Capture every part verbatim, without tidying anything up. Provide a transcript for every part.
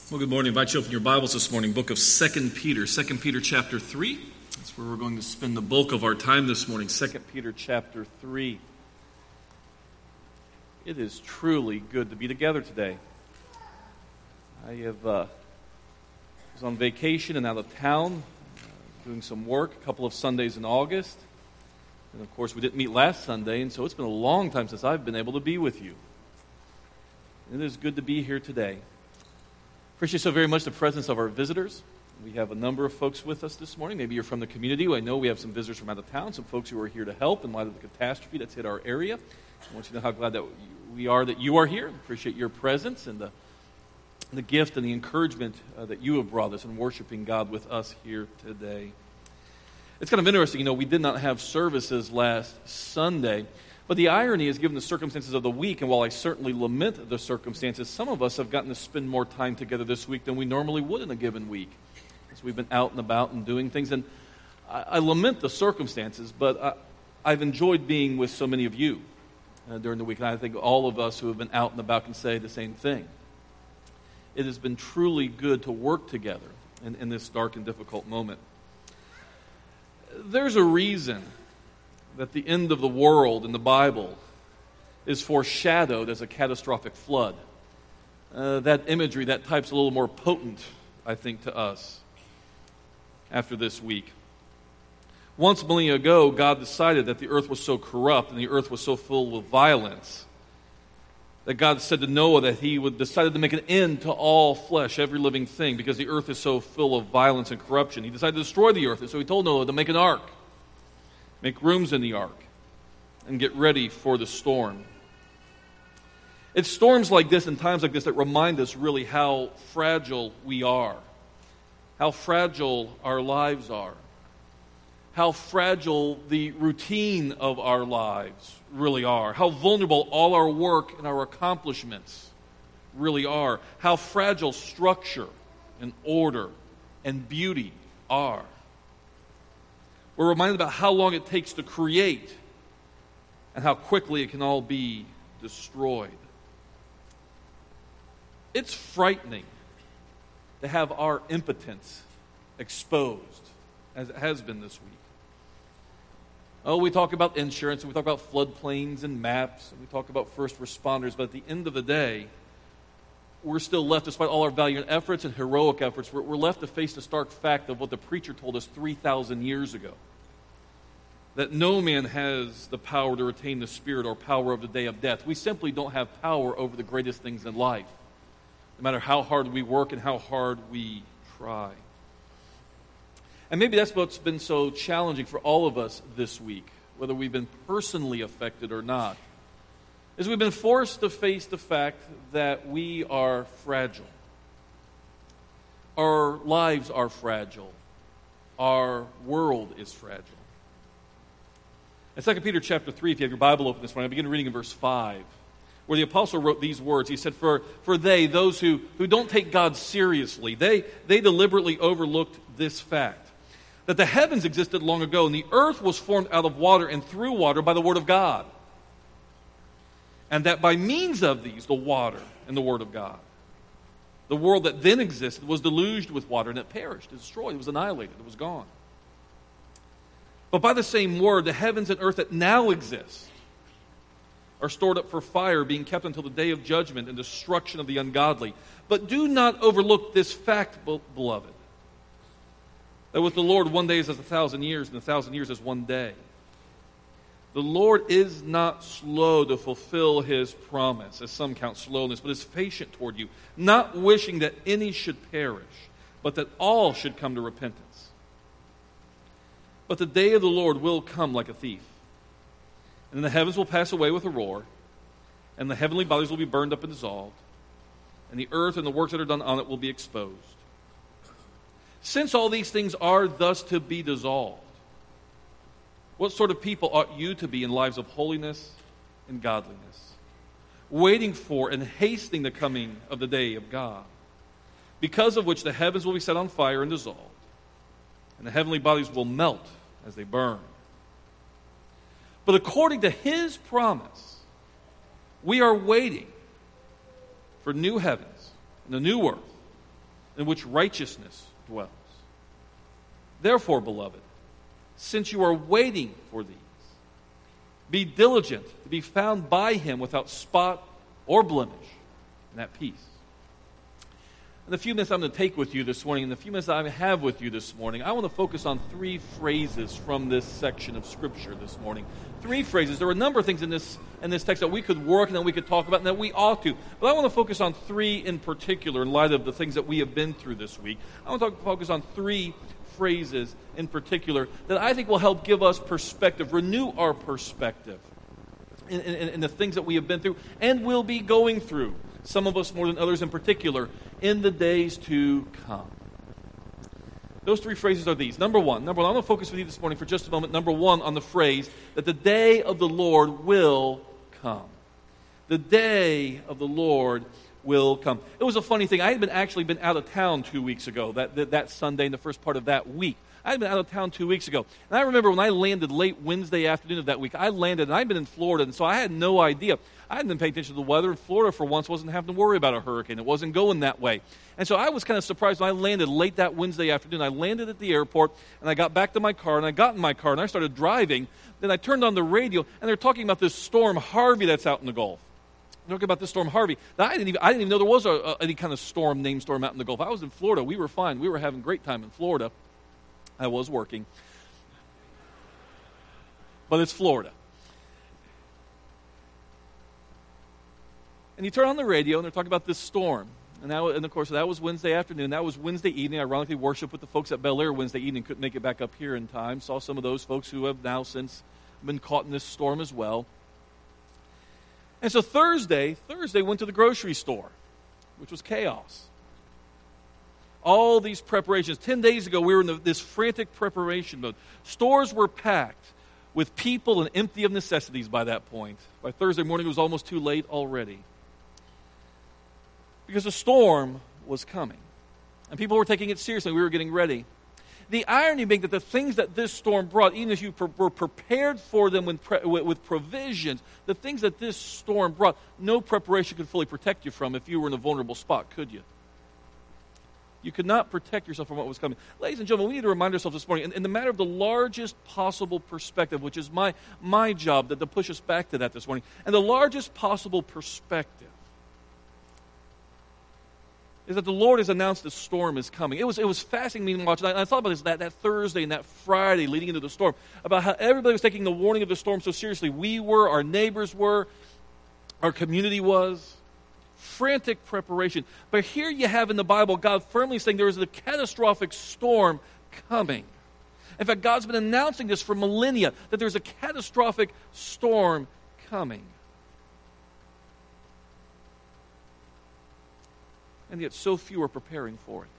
Well, good morning. I invite you to open your Bibles this morning, book of Second Peter, Second Peter chapter three. That's where we're going to spend the bulk of our time this morning, Second Peter chapter three. It is truly good to be together today. I have uh, was on vacation and out of town, uh, doing some work, a couple of Sundays in August. And of course, we didn't meet last Sunday, and so it's been a long time since I've been able to be with you. It is good to be here today. Appreciate so very much the presence of our visitors. We have a number of folks with us this morning. Maybe you're from the community. I know we have some visitors from out of town, some folks who are here to help in light of the catastrophe that's hit our area. I want you to know how glad that we are that you are here. Appreciate your presence and the, the gift and the encouragement uh, that you have brought us in worshiping God with us here today. It's kind of interesting, you know, we did not have services last Sunday. But the irony is, given the circumstances of the week, and while I certainly lament the circumstances, some of us have gotten to spend more time together this week than we normally would in a given week. As we've been out and about and doing things. And I, I lament the circumstances, but I, I've enjoyed being with so many of you uh, during the week. And I think all of us who have been out and about can say the same thing. It has been truly good to work together in, in this dark and difficult moment. There's a reason that the end of the world in the Bible is foreshadowed as a catastrophic flood. Uh, that imagery, that type's a little more potent, I think, to us after this week. Once millennia ago, God decided that the earth was so corrupt and the earth was so full with violence that God said to Noah that he would decided to make an end to all flesh, every living thing, because the earth is so full of violence and corruption. He decided to destroy the earth, and so he told Noah to make an ark. Make rooms in the ark and get ready for the storm. It's storms like this and times like this that remind us really how fragile we are, how fragile our lives are, how fragile the routine of our lives really are, how vulnerable all our work and our accomplishments really are, how fragile structure and order and beauty are. We're reminded about how long it takes to create and how quickly it can all be destroyed. It's frightening to have our impotence exposed, as it has been this week. Oh, we talk about insurance, and we talk about floodplains and maps, and we talk about first responders, but at the end of the day, we're still left, despite all our valiant efforts and heroic efforts, we're, we're left to face the stark fact of what the preacher told us three thousand years ago. That no man has the power to retain the spirit or power of the day of death. We simply don't have power over the greatest things in life, no matter how hard we work and how hard we try. And maybe that's what's been so challenging for all of us this week, whether we've been personally affected or not, is we've been forced to face the fact that we are fragile. Our lives are fragile. Our world is fragile. In Second Peter chapter three, if you have your Bible open this morning, I begin reading in verse five, where the apostle wrote these words. He said, For, for they, those who, who don't take God seriously, they, they deliberately overlooked this fact, that the heavens existed long ago, and the earth was formed out of water and through water by the word of God. And that by means of these, the water and the word of God, the world that then existed was deluged with water, and it perished, it destroyed, it was annihilated, it was gone. But by the same word, the heavens and earth that now exist are stored up for fire, being kept until the day of judgment and destruction of the ungodly. But do not overlook this fact, beloved, that with the Lord one day is as a thousand years, and a thousand years as one day. The Lord is not slow to fulfill His promise, as some count slowness, but is patient toward you, not wishing that any should perish, but that all should come to repentance. But the day of the Lord will come like a thief. And the heavens will pass away with a roar, and the heavenly bodies will be burned up and dissolved, and the earth and the works that are done on it will be exposed. Since all these things are thus to be dissolved, what sort of people ought you to be in lives of holiness and godliness, waiting for and hastening the coming of the day of God, because of which the heavens will be set on fire and dissolved, and the heavenly bodies will melt as they burn. But according to His promise, we are waiting for new heavens and a new earth in which righteousness dwells. Therefore, beloved, since you are waiting for these, be diligent to be found by him without spot or blemish, and at peace. In the few minutes I'm going to take with you this morning, in the few minutes I have with you this morning, I want to focus on three phrases from this section of Scripture this morning. Three phrases. There are a number of things in this in this text that we could work and that we could talk about and that we ought to. But I want to focus on three in particular in light of the things that we have been through this week. I want to talk, focus on three phrases in particular that I think will help give us perspective, renew our perspective in, in, in the things that we have been through and will be going through, some of us more than others in particular, in the days to come. Those three phrases are these. Number one, number one, I'm going to focus with you this morning for just a moment, number one, on the phrase that the day of the Lord will come. The day of the Lord will come. It was a funny thing. I had been actually been out of town two weeks ago, that, that, that Sunday and the first part of that week. I had been out of town two weeks ago. And I remember when I landed late Wednesday afternoon of that week, I landed, and I'd been in Florida, and so I had no idea. I hadn't been paying attention to the weather, and Florida for once wasn't having to worry about a hurricane. It wasn't going that way. And so I was kind of surprised when I landed late that Wednesday afternoon. I landed at the airport, and I got back to my car, and I got in my car, and I started driving. Then I turned on the radio, and they're talking about this storm Harvey that's out in the Gulf. Talking about this storm Harvey. Now, I didn't even I didn't even know there was a, a, any kind of storm, named storm out in the Gulf. I was in Florida. We were fine. We were having a great time in Florida. I was working. But it's Florida. And you turn on the radio, and they're talking about this storm. And, that, and of course, that was Wednesday afternoon. That was Wednesday evening. I ironically worshiped with the folks at Bel Air Wednesday evening. Couldn't make it back up here in time. Saw some of those folks who have now since been caught in this storm as well. And so Thursday, Thursday went to the grocery store, which was chaos. All these preparations. Ten days ago, we were in the, this frantic preparation mode. Stores were packed with people and empty of necessities by that point. By Thursday morning, it was almost too late already. Because a storm was coming. And people were taking it seriously. We were getting ready. The irony being that the things that this storm brought, even if you pre- were prepared for them with, pre- with provisions, the things that this storm brought, no preparation could fully protect you from if you were in a vulnerable spot, could you? You could not protect yourself from what was coming. Ladies and gentlemen, we need to remind ourselves this morning, in, in the matter of the largest possible perspective, which is my, my job to, to push us back to that this morning, and the largest possible perspective is that the Lord has announced the storm is coming. It was it was fascinating to watch. And I, I thought about this that, that Thursday and that Friday leading into the storm, about how everybody was taking the warning of the storm so seriously. We were, our neighbors were, our community was. Frantic preparation. But here you have in the Bible God firmly saying there is a catastrophic storm coming. In fact, God's been announcing this for millennia, that there's a catastrophic storm coming. And yet so few are preparing for it.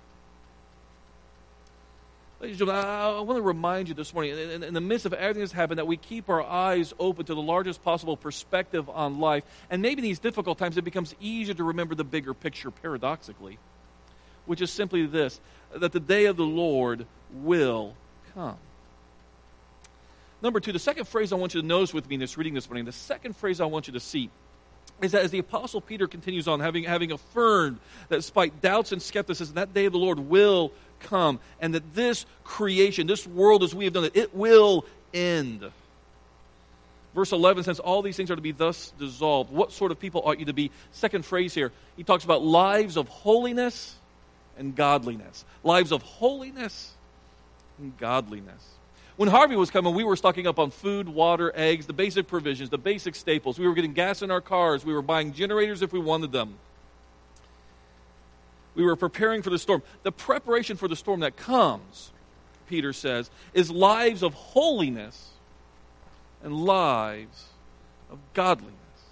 Ladies and gentlemen, I want to remind you this morning, in, in the midst of everything that's happened, that we keep our eyes open to the largest possible perspective on life. And maybe in these difficult times, it becomes easier to remember the bigger picture, paradoxically, which is simply this, that the day of the Lord will come. Number two, the second phrase I want you to notice with me in this reading this morning, the second phrase I want you to see, is that as the Apostle Peter continues on, having, having affirmed that despite doubts and skepticism, that day of the Lord will come, and that this creation, this world as we have done it, it will end. Verse eleven says, all these things are to be thus dissolved. What sort of people ought you to be? Second phrase here, he talks about lives of holiness and godliness. Lives of holiness and godliness. When Harvey was coming, we were stocking up on food, water, eggs, the basic provisions, the basic staples. We were getting gas in our cars. We were buying generators if we wanted them. We were preparing for the storm. The preparation for the storm that comes, Peter says, is lives of holiness and lives of godliness.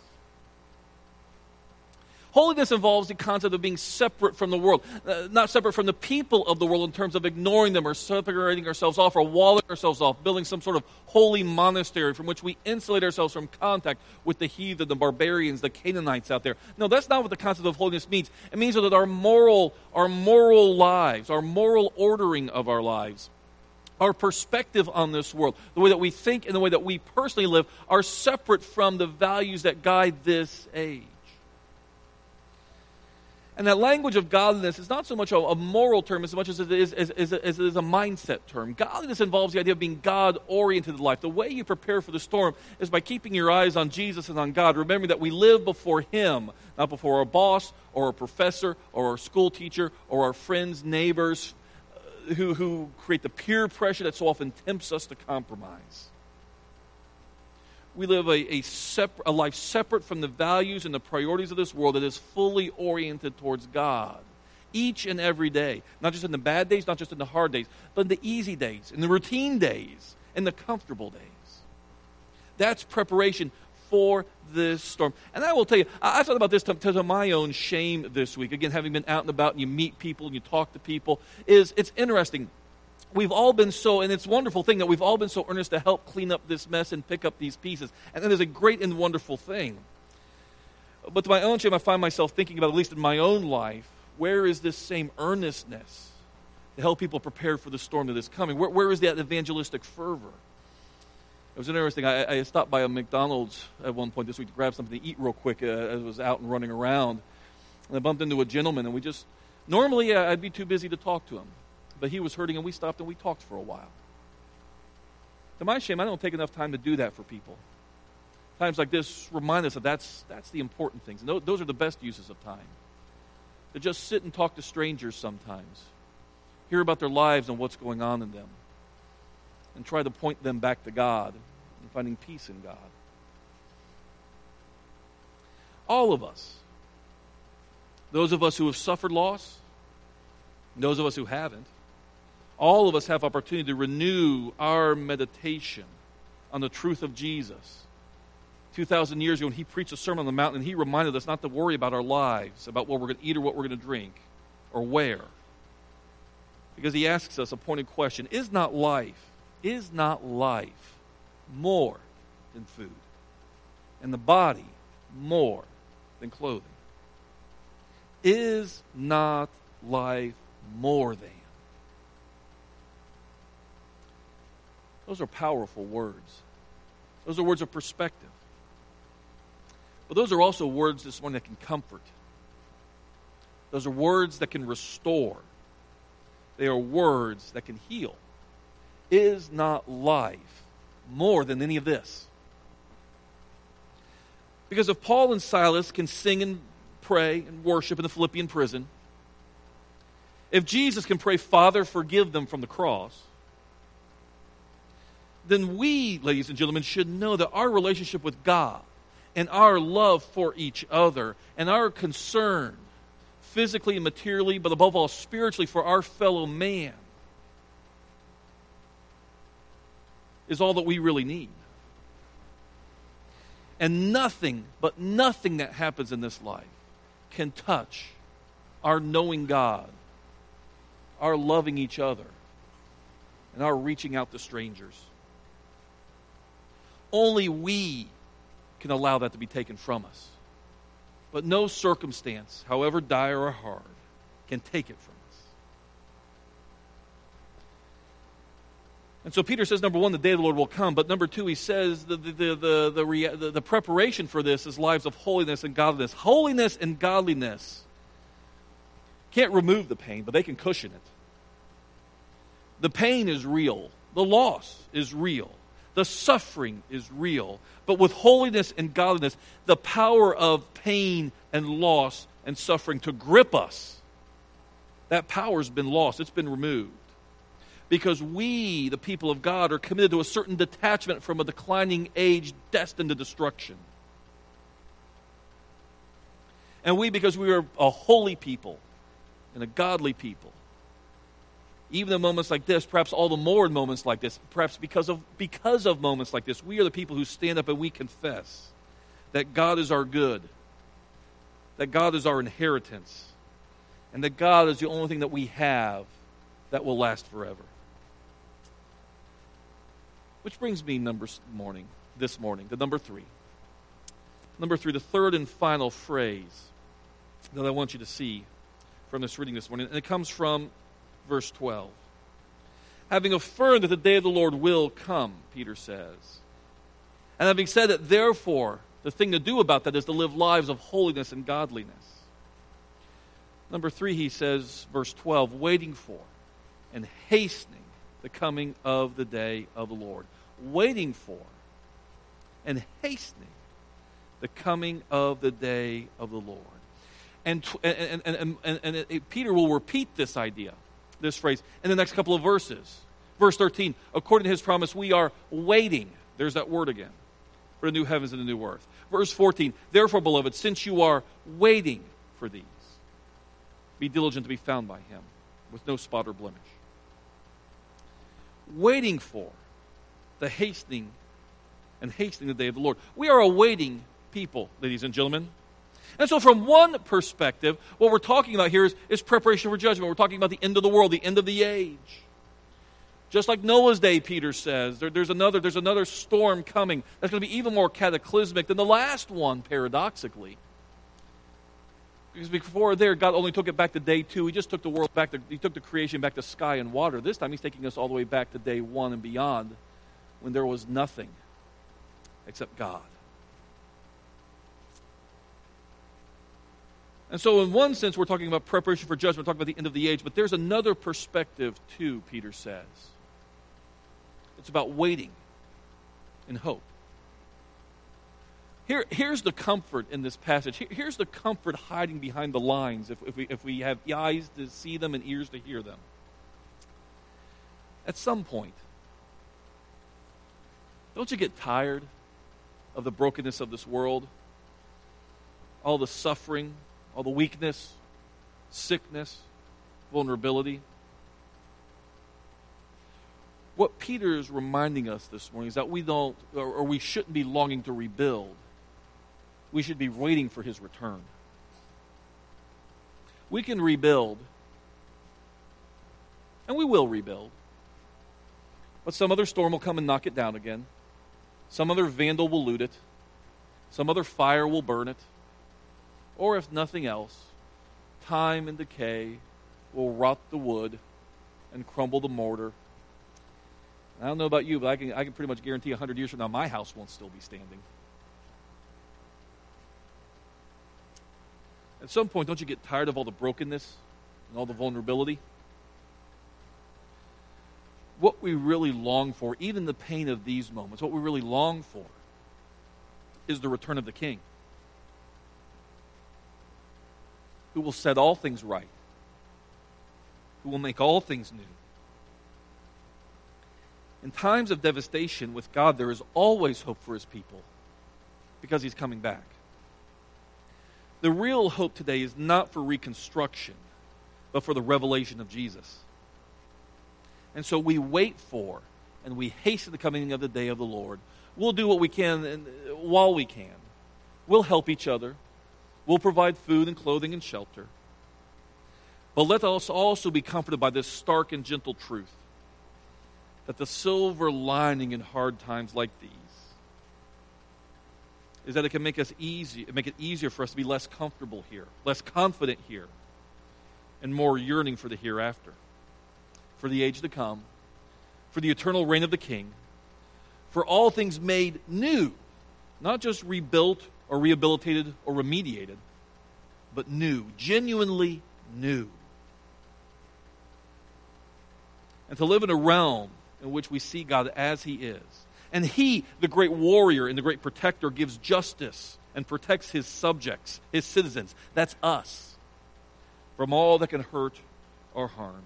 Holiness involves the concept of being separate from the world, uh, not separate from the people of the world in terms of ignoring them or separating ourselves off or walling ourselves off, building some sort of holy monastery from which we insulate ourselves from contact with the heathen, the barbarians, the Canaanites out there. No, that's not what the concept of holiness means. It means that our moral, our moral lives, our moral ordering of our lives, our perspective on this world, the way that we think and the way that we personally live are separate from the values that guide this age. And that language of godliness is not so much a, a moral term as much as it is, as, as, as it is a mindset term. Godliness involves the idea of being God-oriented in life. The way you prepare for the storm is by keeping your eyes on Jesus and on God, remembering that we live before Him, not before our boss or our professor or our school teacher or our friends, neighbors, uh, who, who create the peer pressure that so often tempts us to compromise. We live a, a, separ- a life separate from the values and the priorities of this world that is fully oriented towards God. Each and every day. Not just in the bad days, not just in the hard days, but in the easy days, in the routine days, in the comfortable days. That's preparation for this storm. And I will tell you, I, I thought about this to, to my own shame this week. Again, having been out and about and you meet people and you talk to people, is it's interesting. We've all been so, and it's a wonderful thing that we've all been so earnest to help clean up this mess and pick up these pieces. And that is a great and wonderful thing. But to my own shame, I find myself thinking about, at least in my own life, where is this same earnestness to help people prepare for the storm that is coming? Where, where is that evangelistic fervor? It was interesting. I, I stopped by a McDonald's at one point this week to grab something to eat real quick uh, as I was out and running around. And I bumped into a gentleman, and we just, normally uh, I'd be too busy to talk to him. But he was hurting, and we stopped and we talked for a while. To my shame, I don't take enough time to do that for people. Times like this remind us that that's, that's the important things. And those are the best uses of time. To just sit and talk to strangers sometimes. Hear about their lives and what's going on in them. And try to point them back to God and finding peace in God. All of us, those of us who have suffered loss, those of us who haven't, all of us have opportunity to renew our meditation on the truth of Jesus. two thousand years ago when He preached a Sermon on the Mount, and He reminded us not to worry about our lives, about what we're going to eat or what we're going to drink or wear. Because He asks us a pointed question, is not life, is not life more than food? And the body more than clothing? Is not life more than? Those are powerful words. Those are words of perspective. But those are also words this morning that can comfort. Those are words that can restore. They are words that can heal. Is not life more than any of this? Because if Paul and Silas can sing and pray and worship in the Philippian prison, if Jesus can pray, Father, forgive them from the cross, then we, ladies and gentlemen, should know that our relationship with God and our love for each other and our concern physically and materially, but above all spiritually for our fellow man is all that we really need. And nothing, but nothing that happens in this life can touch our knowing God, our loving each other, and our reaching out to strangers. Only we can allow that to be taken from us. But no circumstance, however dire or hard, can take it from us. And so Peter says, number one, the day of the Lord will come. But number two, he says the, the, the, the, the, the, the preparation for this is lives of holiness and godliness. Holiness and godliness can't remove the pain, but they can cushion it. The pain is real. The loss is real. The suffering is real. But with holiness and godliness, the power of pain and loss and suffering to grip us, that power's been lost. It's been removed. Because we, the people of God, are committed to a certain detachment from a declining age destined to destruction. And we, because we are a holy people and a godly people, even in moments like this, perhaps all the more in moments like this, perhaps because of because of moments like this, we are the people who stand up and we confess that God is our good, that God is our inheritance, and that God is the only thing that we have that will last forever. Which brings me number morning, this morning, to number three. Number three, the third and final phrase that I want you to see from this reading this morning, and it comes from verse twelve. Having affirmed that the day of the Lord will come, Peter says. And having said that, therefore, the thing to do about that is to live lives of holiness and godliness. Number three, he says, verse twelve, waiting for and hastening the coming of the day of the Lord. Waiting for and hastening the coming of the day of the Lord. And, and, and, and, and, and it, Peter will repeat this idea, this phrase, in the next couple of verses. Verse thirteen, according to his promise, we are waiting. There's that word again. For the new heavens and the new earth. Verse fourteen, therefore, beloved, since you are waiting for these, be diligent to be found by him, with no spot or blemish. Waiting for the hastening and hastening the day of the Lord. We are awaiting people, ladies and gentlemen. And so from one perspective, what we're talking about here is, is preparation for judgment. We're talking about the end of the world, the end of the age. Just like Noah's day, Peter says, there, there's another there's another storm coming that's going to be even more cataclysmic than the last one, paradoxically. Because before there, God only took it back to day two. He just took the world back to, he took the creation back to sky and water. This time he's taking us all the way back to day one and beyond, when there was nothing except God. And so in one sense, we're talking about preparation for judgment, we're talking about the end of the age, but there's another perspective too, Peter says. It's about waiting in hope. Here, here's the comfort in this passage. Here, here's the comfort hiding behind the lines if, if, we, if we have eyes to see them and ears to hear them. At some point, don't you get tired of the brokenness of this world? All the suffering, all the weakness, sickness, vulnerability. What Peter is reminding us this morning is that we don't, or, or we shouldn't be longing to rebuild. We should be waiting for his return. We can rebuild, and we will rebuild, but some other storm will come and knock it down again. Some other vandal will loot it. Some other fire will burn it. Or if nothing else, time and decay will rot the wood and crumble the mortar. I don't know about you, but I can, I can pretty much guarantee a hundred years from now my house won't still be standing. At some point, don't you get tired of all the brokenness and all the vulnerability? What we really long for, even the pain of these moments, what we really long for is the return of the King, who will set all things right, who will make all things new. In times of devastation with God, there is always hope for his people because he's coming back. The real hope today is not for reconstruction, but for the revelation of Jesus. And so we wait for and we hasten the coming of the day of the Lord. We'll do what we can while we can. We'll help each other. We'll provide food and clothing and shelter. But let us also be comforted by this stark and gentle truth, that the silver lining in hard times like these is that it can make us easy, make it easier for us to be less comfortable here, less confident here, and more yearning for the hereafter, for the age to come, for the eternal reign of the King, for all things made new, not just rebuilt or rehabilitated or remediated, but new, genuinely new. And to live in a realm in which we see God as he is. And he, the great warrior and the great protector, gives justice and protects his subjects, his citizens. That's us, from all that can hurt or harm.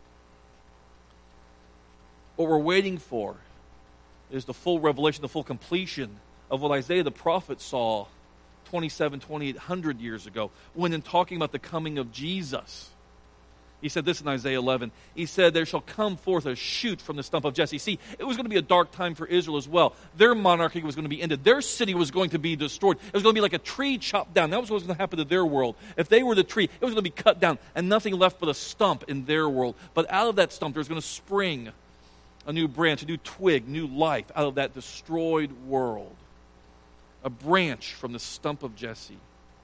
What we're waiting for is the full revelation, the full completion of what Isaiah the prophet saw twenty-seven, twenty-eight hundred years ago, when in talking about the coming of Jesus, he said this in Isaiah eleven. He said, there shall come forth a shoot from the stump of Jesse. See, it was going to be a dark time for Israel as well. Their monarchy was going to be ended. Their city was going to be destroyed. It was going to be like a tree chopped down. That was what was going to happen to their world. If they were the tree, it was going to be cut down and nothing left but a stump in their world. But out of that stump, there's going to spring a new branch, a new twig, new life out of that destroyed world. A branch from the stump of Jesse.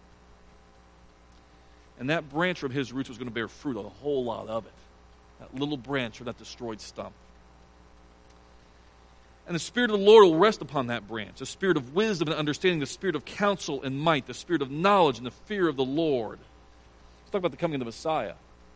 And that branch from his roots was going to bear fruit, a whole lot of it. That little branch from that destroyed stump. And the Spirit of the Lord will rest upon that branch. The Spirit of wisdom and understanding, the Spirit of counsel and might, the Spirit of knowledge and the fear of the Lord. Let's talk about the coming of the Messiah.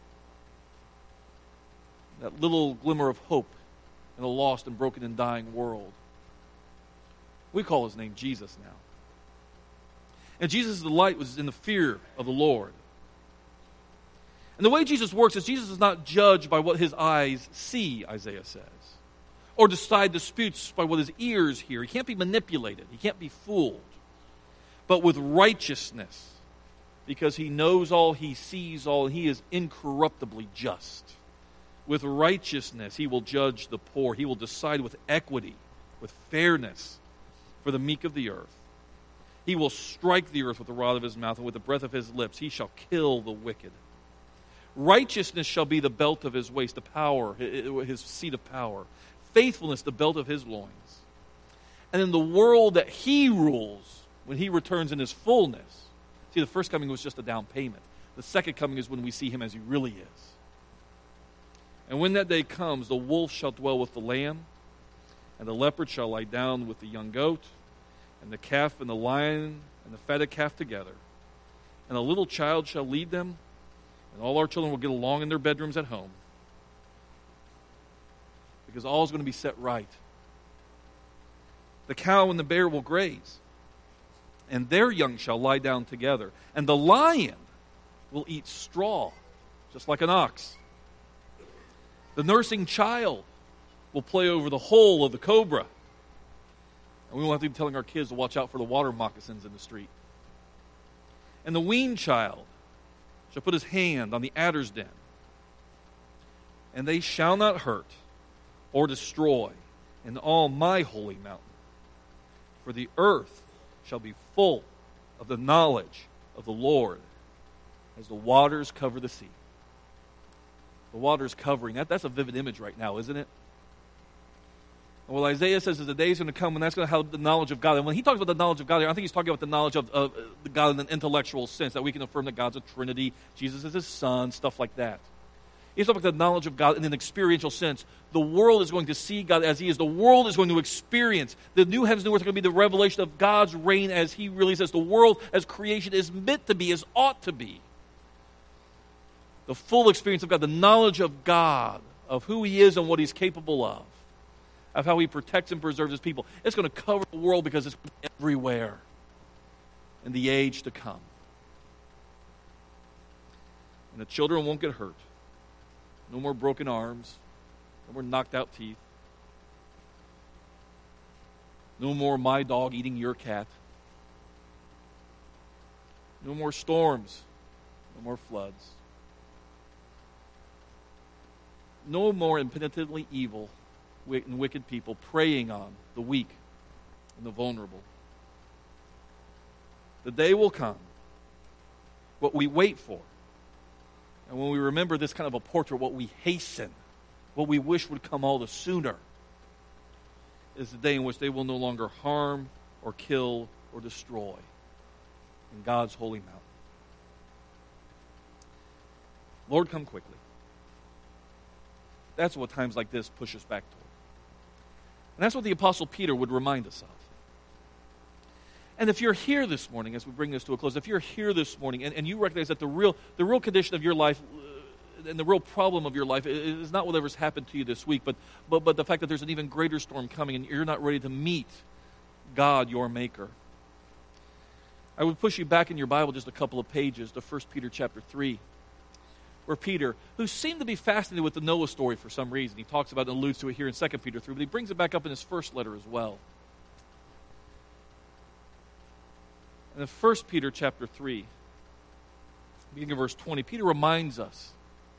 That little glimmer of hope in a lost and broken and dying world. We call his name Jesus now. And Jesus' delight was in the fear of the Lord. And the way Jesus works is Jesus is not judged by what his eyes see, Isaiah says, or decide disputes by what his ears hear. He can't be manipulated. He can't be fooled. But with righteousness, because he knows all, he sees all, and he is incorruptibly just. With righteousness, he will judge the poor. He will decide with equity, with fairness, for the meek of the earth. He will strike the earth with the rod of his mouth, and with the breath of his lips he shall kill the wicked. Righteousness shall be the belt of his waist, the power, his seat of power. Faithfulness, the belt of his loins. And in the world that he rules, when he returns in his fullness, see, the first coming was just a down payment. The second coming is when we see him as he really is. And when that day comes, the wolf shall dwell with the lamb, and the leopard shall lie down with the young goat, and the calf and the lion and the fatted calf together. And a little child shall lead them, and all our children will get along in their bedrooms at home. Because all is going to be set right. The cow and the bear will graze, and their young shall lie down together. And the lion will eat straw, just like an ox. The nursing child will play over the hole of the cobra. And we won't have to be telling our kids to watch out for the water moccasins in the street. And the weaned child shall put his hand on the adder's den. And they shall not hurt or destroy in all my holy mountain. For the earth shall be full of the knowledge of the Lord as the waters cover the sea. The waters covering. That, that's a vivid image right now, isn't it? Well, Isaiah says that the day is going to come when that's going to have the knowledge of God. And when he talks about the knowledge of God, I think he's talking about the knowledge of, of uh, God in an intellectual sense, that we can affirm that God's a Trinity, Jesus is his Son, stuff like that. He's talking about the knowledge of God in an experiential sense. The world is going to see God as he is. The world is going to experience. The new heavens and new earth are going to be the revelation of God's reign as he really says. The world as creation is meant to be, as ought to be. The full experience of God, the knowledge of God, of who he is and what he's capable of, of how he protects and preserves his people. It's going to cover the world because it's everywhere in the age to come. And the children won't get hurt. No more broken arms. No more knocked out teeth. No more my dog eating your cat. No more storms. No more floods. No more impenitently evil and wicked people preying on the weak and the vulnerable. The day will come, what we wait for, and when we remember this kind of a portrait, what we hasten, what we wish would come all the sooner, is the day in which they will no longer harm or kill or destroy in God's holy mountain. Lord, come quickly. That's what times like this push us back toward. And that's what the Apostle Peter would remind us of. And if you're here this morning, as we bring this to a close, if you're here this morning and, and you recognize that the real, the real condition of your life uh, and the real problem of your life is not whatever's happened to you this week, but, but, but the fact that there's an even greater storm coming and you're not ready to meet God, your Maker, I would push you back in your Bible just a couple of pages to First Peter chapter three. Where Peter, who seemed to be fascinated with the Noah story for some reason, he talks about it and alludes to it here in Second Peter three, but he brings it back up in his first letter as well. And in First Peter chapter three, beginning of verse twenty, Peter reminds us,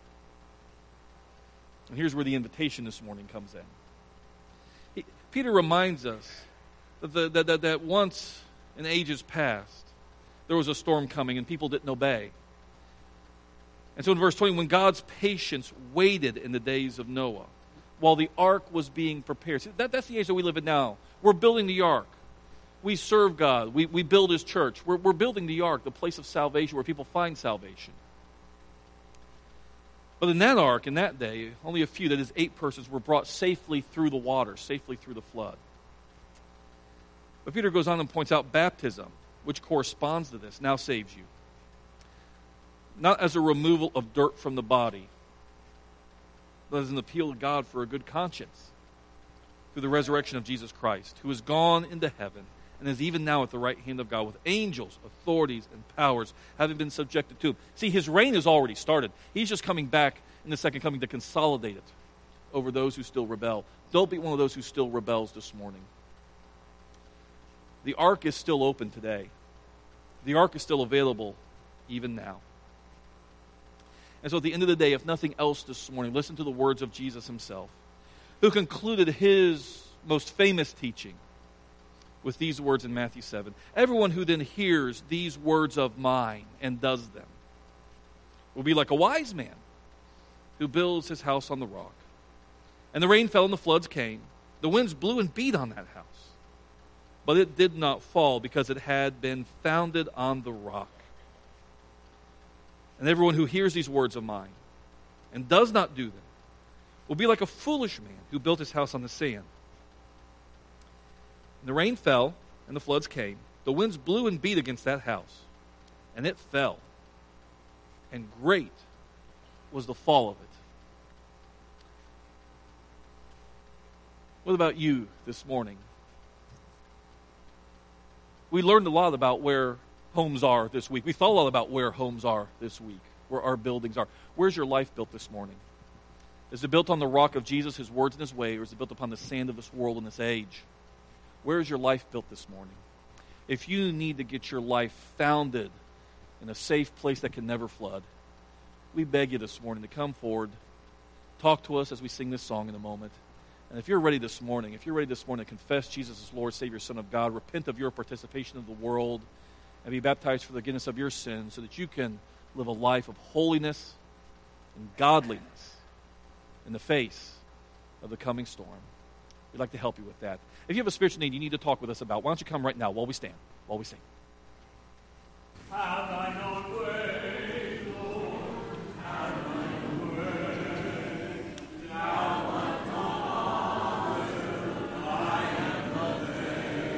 and here's where the invitation this morning comes in. He, Peter reminds us that, the, that, that, that once in ages past, there was a storm coming and people didn't obey. And so in verse twenty, when God's patience waited in the days of Noah, while the ark was being prepared. See, that, that's the age that we live in now. We're building the ark. We serve God. We, we build his church. We're, we're building the ark, the place of salvation where people find salvation. But in that ark, in that day, only a few, that is eight persons, were brought safely through the water, safely through the flood. But Peter goes on and points out baptism, which corresponds to this, now saves you. not as a removal of dirt from the body, but as an appeal to God for a good conscience through the resurrection of Jesus Christ, who has gone into heaven and is even now at the right hand of God with angels, authorities, and powers having been subjected to him. See, his reign has already started. He's just coming back in the second coming to consolidate it over those who still rebel. Don't be one of those who still rebels this morning. The ark is still open today. The ark is still available even now. And so at the end of the day, if nothing else this morning, listen to the words of Jesus himself, who concluded his most famous teaching with these words in Matthew seven. Everyone who then hears these words of mine and does them will be like a wise man who builds his house on the rock. And the rain fell and the floods came. The winds blew and beat on that house. But it did not fall because it had been founded on the rock. And everyone who hears these words of mine and does not do them will be like a foolish man who built his house on the sand. And the rain fell and the floods came. The winds blew and beat against that house, and it fell. And great was the fall of it. What about you this morning? We learned a lot about where homes are this week. We thought a lot about where homes are this week, where our buildings are. Where's your life built this morning? Is it built on the rock of Jesus, his words and his way, or is it built upon the sand of this world and this age? Where is your life built this morning? If you need to get your life founded in a safe place that can never flood, we beg you this morning to come forward, talk to us as we sing this song in a moment. And if you're ready this morning, if you're ready this morning to confess Jesus as Lord, Savior, Son of God, repent of your participation of the world, and be baptized for the forgiveness of your sins so that you can live a life of holiness and godliness in the face of the coming storm, we'd like to help you with that. If you have a spiritual need you need to talk with us about, why don't you come right now while we stand, while we sing.